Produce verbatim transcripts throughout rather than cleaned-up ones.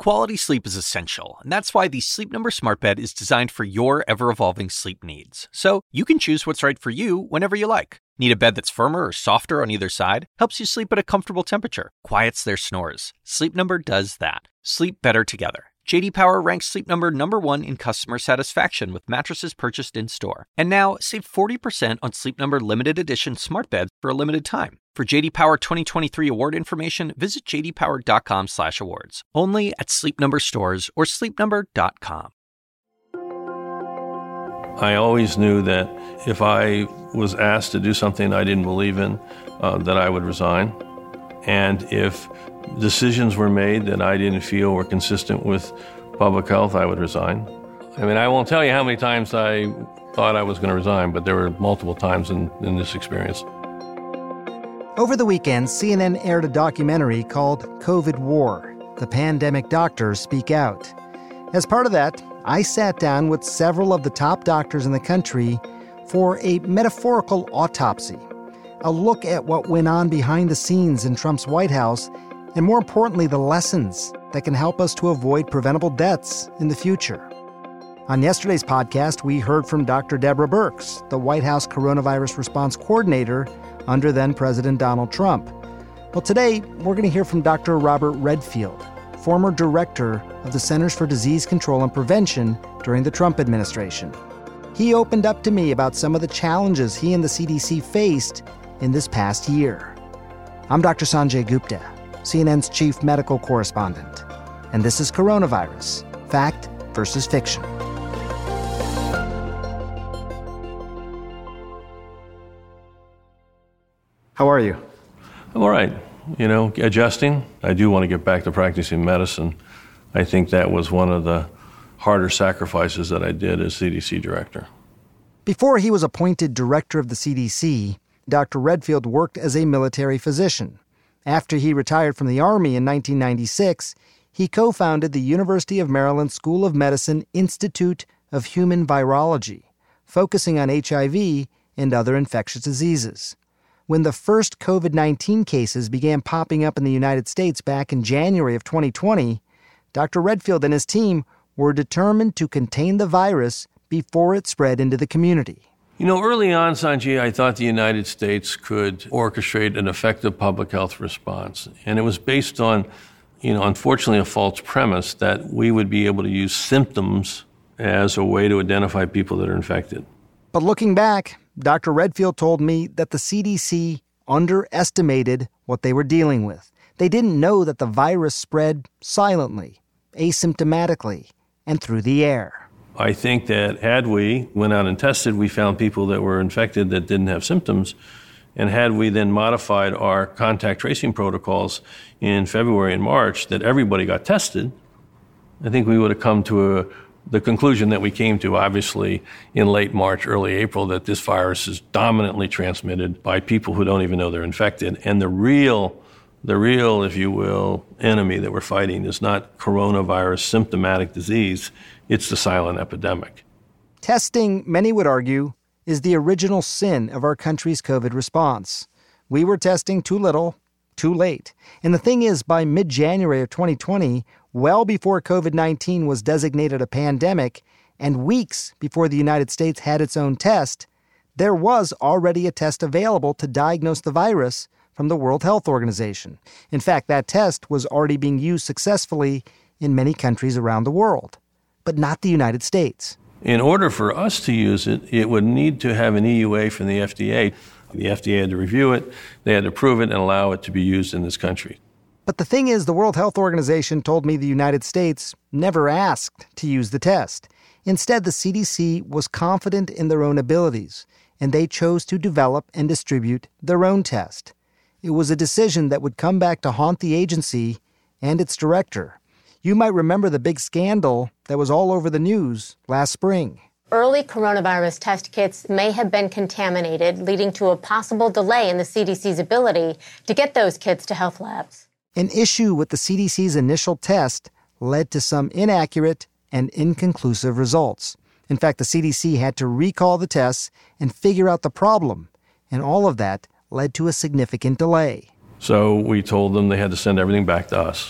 Quality sleep is essential, and that's why the Sleep Number Smart Bed is designed for your ever-evolving sleep needs. So you can choose what's right for you whenever you like. Need a bed that's firmer or softer on either side? Helps you sleep at a comfortable temperature. Quiets their snores. Sleep Number does that. Sleep better together. J D Power ranks Sleep Number number one in customer satisfaction with mattresses purchased in-store. And now, save forty percent on Sleep Number limited edition smart beds for a limited time. For J D Power twenty twenty-three award information, visit j d power dot com slash awards. Only at Sleep Number stores or sleep number dot com. I always knew that if I was asked to do something I didn't believe in, uh, that I would resign. And if decisions were made that I didn't feel were consistent with public health, I would resign. I mean, I won't tell you how many times I thought I was going to resign, but there were multiple times in, in this experience. Over the weekend, C N N aired a documentary called COVID War, The Pandemic Doctors Speak Out. As part of that, I sat down with several of the top doctors in the country for a metaphorical autopsy, a look at what went on behind the scenes in Trump's White House, and more importantly, the lessons that can help us to avoid preventable deaths in the future. On yesterday's podcast, we heard from Doctor Deborah Birx, the White House Coronavirus Response Coordinator under then-President Donald Trump. Well, today, we're going to hear from Doctor Robert Redfield, former director of the Centers for Disease Control and Prevention during the Trump administration. He opened up to me about some of the challenges he and the C D C faced in this past year. I'm Doctor Sanjay Gupta, C N N's chief medical correspondent, and this is Coronavirus, Fact versus Fiction. How are you? I'm all right. You know, adjusting. I do want to get back to practicing medicine. I think that was one of the harder sacrifices that I did as C D C director. Before he was appointed director of the C D C, Doctor Redfield worked as a military physician. After he retired from the Army in nineteen ninety-six, he co-founded the University of Maryland School of Medicine Institute of Human Virology, focusing on H I V and other infectious diseases. When the first COVID nineteen cases began popping up in the United States back in January of twenty twenty, Doctor Redfield and his team were determined to contain the virus before it spread into the community. You know, early on, Sanjay, I thought the United States could orchestrate an effective public health response. And it was based on, you know, unfortunately, a false premise that we would be able to use symptoms as a way to identify people that are infected. But looking back, Doctor Redfield told me that the C D C underestimated what they were dealing with. They didn't know that the virus spread silently, asymptomatically, and through the air. I think that had we went out and tested, we found people that were infected that didn't have symptoms. And had we then modified our contact tracing protocols in February and March that everybody got tested, I think we would have come to a, the conclusion that we came to, obviously, in late March, early April, that this virus is dominantly transmitted by people who don't even know they're infected. And the real, the real, if you will, enemy that we're fighting is not coronavirus symptomatic disease. It's the silent epidemic. Testing, many would argue, is the original sin of our country's COVID response. We were testing too little, too late. And the thing is, by mid-January of twenty twenty, well before COVID nineteen was designated a pandemic, and weeks before the United States had its own test, there was already a test available to diagnose the virus from the World Health Organization. In fact, that test was already being used successfully in many countries around the world, but not the United States. In order for us to use it, it would need to have an E U A from the F D A. The F D A had to review it, they had to approve it, and allow it to be used in this country. But the thing is, the World Health Organization told me the United States never asked to use the test. Instead, the C D C was confident in their own abilities, and they chose to develop and distribute their own test. It was a decision that would come back to haunt the agency and its director. You might remember the big scandal that was all over the news last spring. Early coronavirus test kits may have been contaminated, leading to a possible delay in the C D C's ability to get those kits to health labs. An issue with the C D C's initial test led to some inaccurate and inconclusive results. In fact, the C D C had to recall the tests and figure out the problem, and all of that led to a significant delay. So we told them they had to send everything back to us.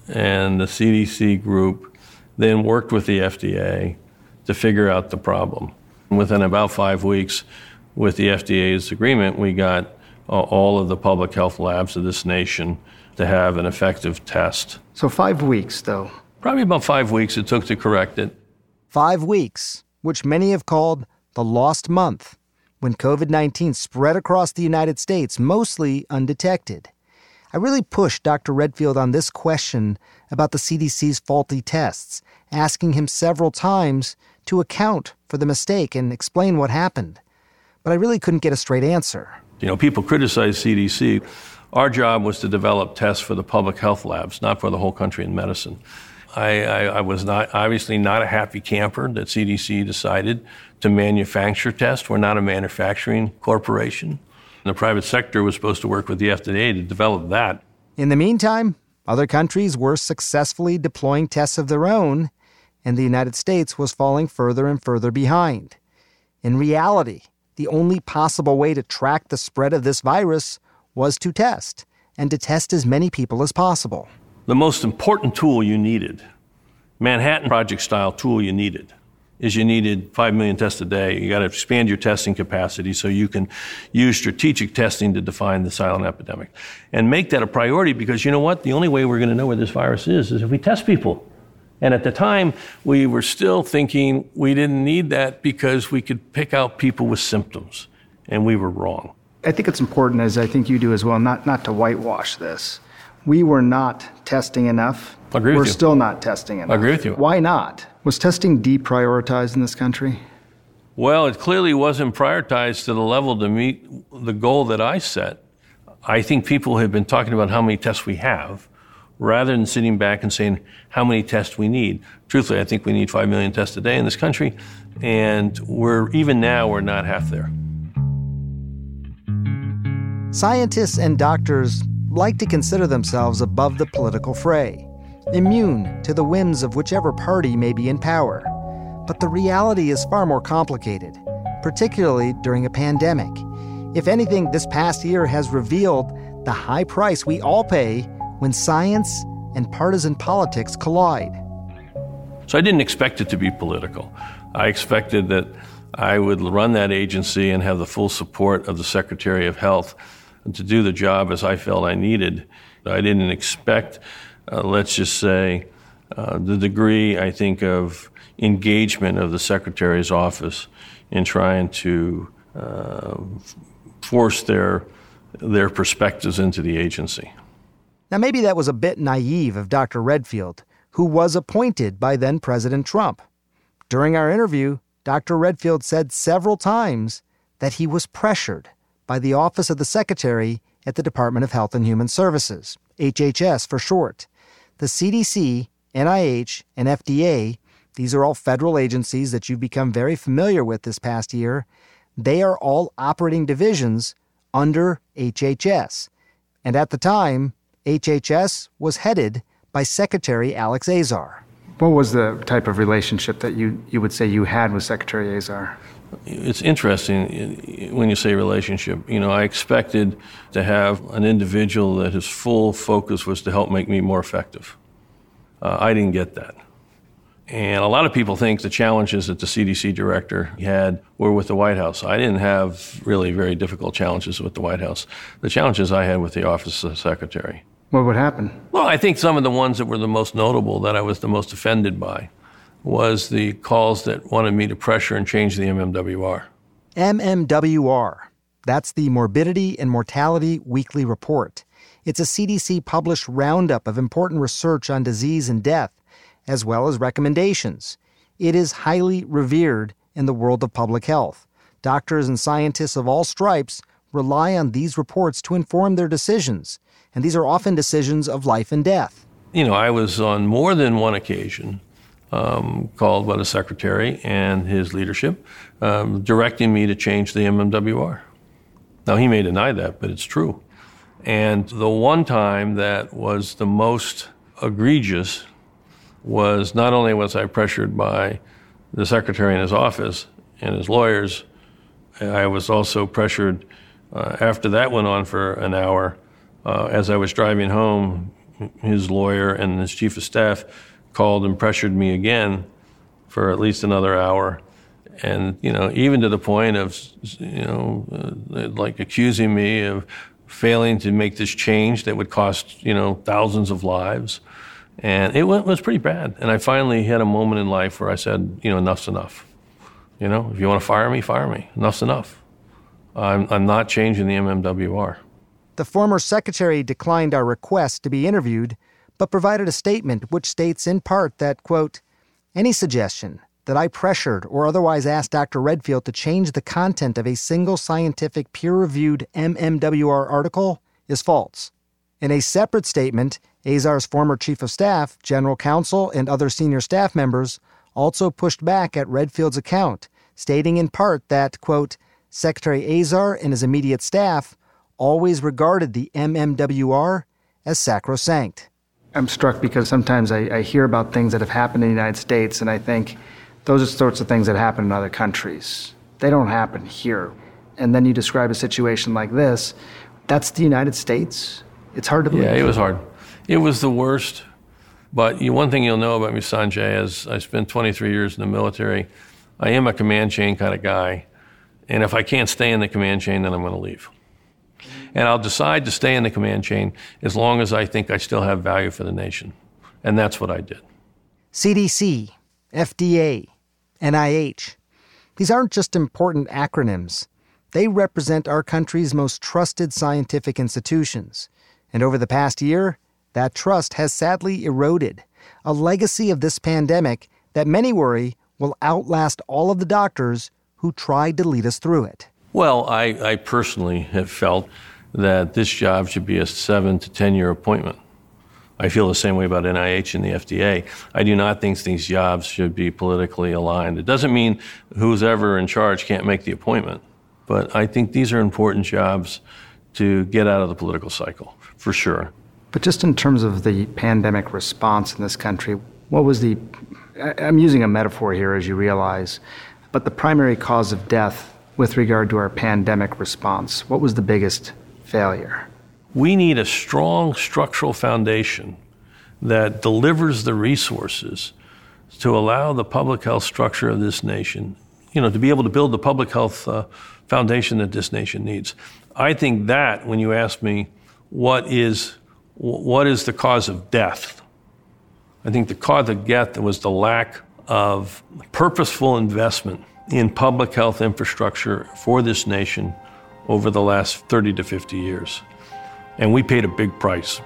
and the C D C group then worked with the F D A to figure out the problem. Within about five weeks, with the F D A's agreement, we got uh, all of the public health labs of this nation to have an effective test. So five weeks, though. Probably about five weeks it took to correct it. Five weeks, which many have called the lost month, when covid nineteen spread across the United States, mostly undetected. I really pushed Doctor Redfield on this question about the C D C's faulty tests, asking him several times to account for the mistake and explain what happened. But I really couldn't get a straight answer. You know, people criticize C D C. Our job was to develop tests for the public health labs, not for the whole country in medicine. I, I, I was not obviously not a happy camper that C D C decided to manufacture tests. We're not a manufacturing corporation. The private sector was supposed to work with the F D A to develop that. In the meantime, other countries were successfully deploying tests of their own, and the United States was falling further and further behind. In reality, the only possible way to track the spread of this virus was to test, and to test as many people as possible. The most important tool you needed, Manhattan Project-style tool you needed, is you needed five million tests a day. You got to expand your testing capacity so you can use strategic testing to define the silent epidemic. And make that a priority because you know what? The only way we're going to know where this virus is is if we test people. And at the time, we were still thinking we didn't need that because we could pick out people with symptoms. And we were wrong. I think it's important, as I think you do as well, not, not to whitewash this. We were not testing enough. I agree with We're you. still not testing enough. I agree with you. Why not? Was testing deprioritized in this country? Well, it clearly wasn't prioritized to the level to meet the goal that I set. I think people have been talking about how many tests we have rather than sitting back and saying how many tests we need. Truthfully, I think we need five million tests a day in this country, and we're even now, we're not half there. Scientists and doctors like to consider themselves above the political fray, immune to the whims of whichever party may be in power. But the reality is far more complicated, particularly during a pandemic. If anything, this past year has revealed the high price we all pay when science and partisan politics collide. So I didn't expect it to be political. I expected that I would run that agency and have the full support of the Secretary of Health to do the job as I felt I needed. I didn't expect, uh, let's just say, uh, the degree, I think, of engagement of the Secretary's office in trying to uh, force their, their perspectives into the agency. Now, maybe that was a bit naive of Doctor Redfield, who was appointed by then-President Trump. During our interview, Doctor Redfield said several times that he was pressured by the Office of the Secretary at the Department of Health and Human Services, H H S for short. The C D C, N I H, and F D A, these are all federal agencies that you've become very familiar with this past year. They are all operating divisions under H H S. And at the time, H H S was headed by Secretary Alex Azar. What was the type of relationship that you, you would say you had with Secretary Azar? It's interesting when you say relationship. You know, I expected to have an individual that his full focus was to help make me more effective. Uh, I didn't get that. And a lot of people think the challenges that the C D C director had were with the White House. I didn't have really very difficult challenges with the White House. The challenges I had with the Office of the Secretary. What would happen? Well, I think some of the ones that were the most notable, that I was the most offended by, was the calls that wanted me to pressure and change the M M W R. M M W R. That's the Morbidity and Mortality Weekly Report. It's a C D C-published roundup of important research on disease and death, as well as recommendations. It is highly revered in the world of public health. Doctors and scientists of all stripes rely on these reports to inform their decisions, and these are often decisions of life and death. You know, I was on more than one occasion um, called by the Secretary and his leadership, um, directing me to change the M M W R. Now, he may deny that, but it's true. And the one time that was the most egregious was not only was I pressured by the Secretary and his office and his lawyers, I was also pressured uh, after that went on for an hour uh, as I was driving home his lawyer and his chief of staff called and pressured me again for at least another hour. And, you know, even to the point of, you know, uh, like accusing me of failing to make this change that would cost, you know, thousands of lives. And it was pretty bad. And I finally had a moment in life where I said, you know, enough's enough. You know, if you want to fire me, fire me. Enough's enough. I'm, I'm not changing the M M W R. The former secretary declined our request to be interviewed, but provided a statement which states in part that, quote, any suggestion that I pressured or otherwise asked Doctor Redfield to change the content of a single scientific peer-reviewed M M W R article is false. In a separate statement, Azar's former chief of staff, general counsel, and other senior staff members also pushed back at Redfield's account, stating in part that, quote, Secretary Azar and his immediate staff always regarded the M M W R as sacrosanct. I'm struck because sometimes I, I hear about things that have happened in the United States, and I think those are the sorts of things that happen in other countries. They don't happen here. And then you describe a situation like this. That's the United States? It's hard to believe. Yeah, it was hard. It was the worst. But you, one thing you'll know about me, Sanjay, is I spent twenty-three years in the military. I am a command chain kind of guy. And if I can't stay in the command chain, then I'm going to leave. And I'll decide to stay in the command chain as long as I think I still have value for the nation. And that's what I did. C D C, F D A, N I H. These aren't just important acronyms. They represent our country's most trusted scientific institutions. And over the past year, that trust has sadly eroded, a legacy of this pandemic that many worry will outlast all of the doctors who tried to lead us through it. Well, I, I personally have felt that this job should be a seven to ten year appointment. I feel the same way about N I H and the F D A. I do not think these jobs should be politically aligned. It doesn't mean who's ever in charge can't make the appointment, but I think these are important jobs to get out of the political cycle, for sure. But just in terms of the pandemic response in this country, what was the, I'm using a metaphor here, as you realize, but the primary cause of death with regard to our pandemic response, what was the biggest failure? We need a strong structural foundation that delivers the resources to allow the public health structure of this nation, you know, to be able to build the public health uh, foundation that this nation needs. I think that, when you ask me what is what is the cause of death, I think the cause of death was the lack of purposeful investment in public health infrastructure for this nation over the last thirty to fifty years. And we paid a big price.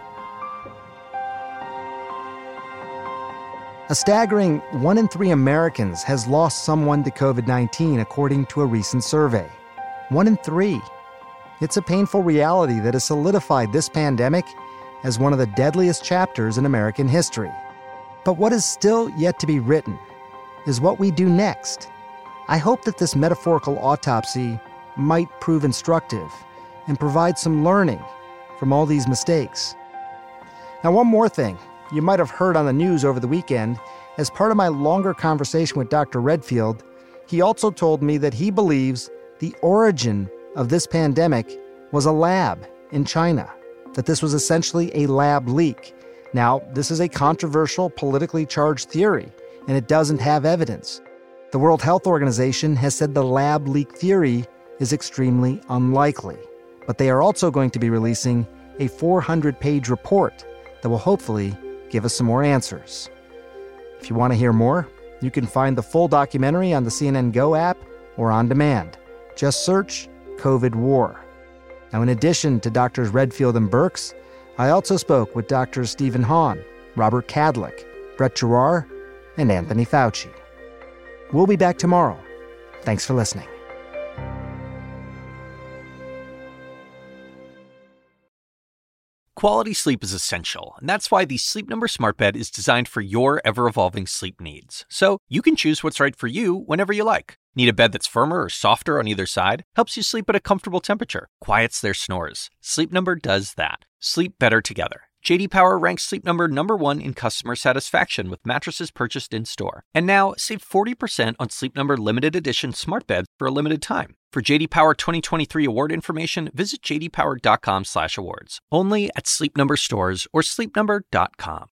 A staggering one in three Americans has lost someone to covid nineteen, according to a recent survey. One in three. It's a painful reality that has solidified this pandemic as one of the deadliest chapters in American history. But what is still yet to be written is what we do next. I hope that this metaphorical autopsy might prove instructive and provide some learning from all these mistakes. Now, one more thing you might have heard on the news over the weekend. As part of my longer conversation with Doctor Redfield, he also told me that he believes the origin of this pandemic was a lab in China, that this was essentially a lab leak. Now, this is a controversial, politically charged theory, and it doesn't have evidence. The World Health Organization has said the lab leak theory is extremely unlikely, but they are also going to be releasing a four hundred page report that will hopefully give us some more answers. If you want to hear more, you can find the full documentary on the C N N Go app or on demand. Just search COVID War. Now, in addition to Doctors Redfield and Birx, I also spoke with Doctors Stephen Hahn, Robert Kadlec, Brett Giroir, and Anthony Fauci. We'll be back tomorrow. Thanks for listening. Quality sleep is essential, and that's why the Sleep Number Smart Bed is designed for your ever-evolving sleep needs. So you can choose what's right for you whenever you like. Need a bed that's firmer or softer on either side? Helps you sleep at a comfortable temperature. Quiets their snores. Sleep Number does that. Sleep better together. J D Power ranks Sleep Number number one in customer satisfaction with mattresses purchased in-store. And now, save forty percent on Sleep Number limited edition smart beds for a limited time. For J D Power twenty twenty-three award information, visit j d power dot com slash awards. Only at Sleep Number stores or sleep number dot com.